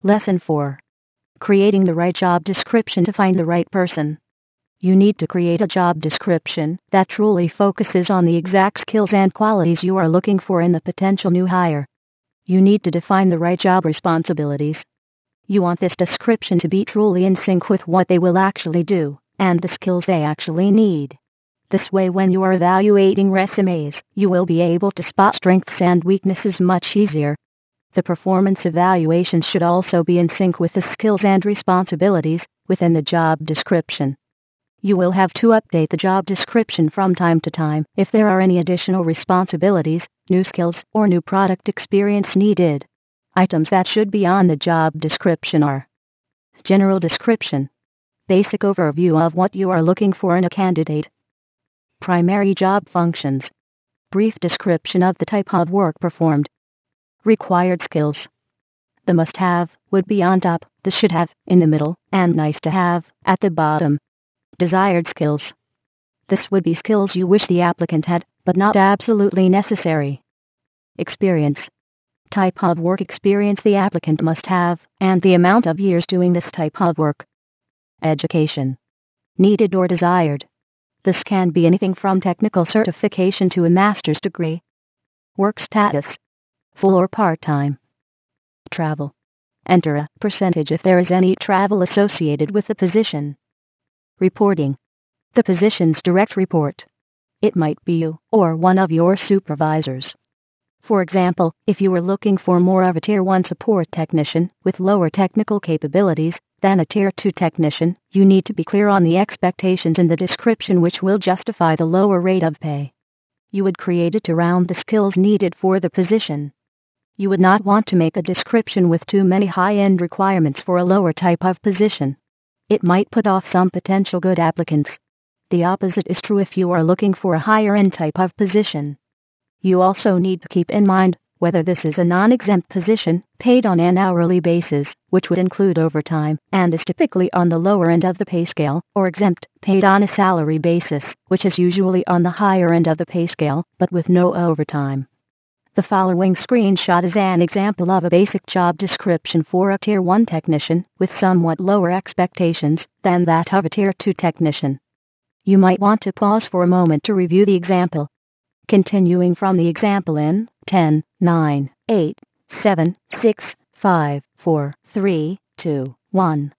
Lesson 4. Creating the right job description to find the right person. You need to create a job description that truly focuses on the exact skills and qualities you are looking for in the potential new hire. You need to define the right job responsibilities. You want this description to be truly in sync with what they will actually do, and the skills they actually need. This way, when you are evaluating resumes, you will be able to spot strengths and weaknesses much easier. The performance evaluations should also be in sync with the skills and responsibilities within the job description. You will have to update the job description from time to time if there are any additional responsibilities, new skills, or new product experience needed. Items that should be on the job description are: general description, basic overview of what you are looking for in a candidate; primary job functions, brief description of the type of work performed; required skills. The must-have would be on top, the should-have in the middle, and nice-to-have at the bottom. Desired skills. This would be skills you wish the applicant had, but not absolutely necessary. Experience. Type of work experience the applicant must have, and the amount of years doing this type of work. Education. Needed or desired. This can be anything from technical certification to a master's degree. Work status. Full or part-time. Travel. Enter a percentage if there is any travel associated with the position. Reporting. The position's direct report. It might be you or one of your supervisors. For example, if you are looking for more of a Tier 1 support technician with lower technical capabilities than a Tier 2 technician, you need to be clear on the expectations in the description which will justify the lower rate of pay. You would create it around the skills needed for the position. You would not want to make a description with too many high-end requirements for a lower type of position. It might put off some potential good applicants. The opposite is true if you are looking for a higher-end type of position. You also need to keep in mind whether this is a non-exempt position, paid on an hourly basis, which would include overtime, and is typically on the lower end of the pay scale, or exempt, paid on a salary basis, which is usually on the higher end of the pay scale, but with no overtime. The following screenshot is an example of a basic job description for a Tier 1 technician with somewhat lower expectations than that of a Tier 2 technician. You might want to pause for a moment to review the example. Continuing from the example in 10, 9, 8, 7, 6, 5, 4, 3, 2, 1.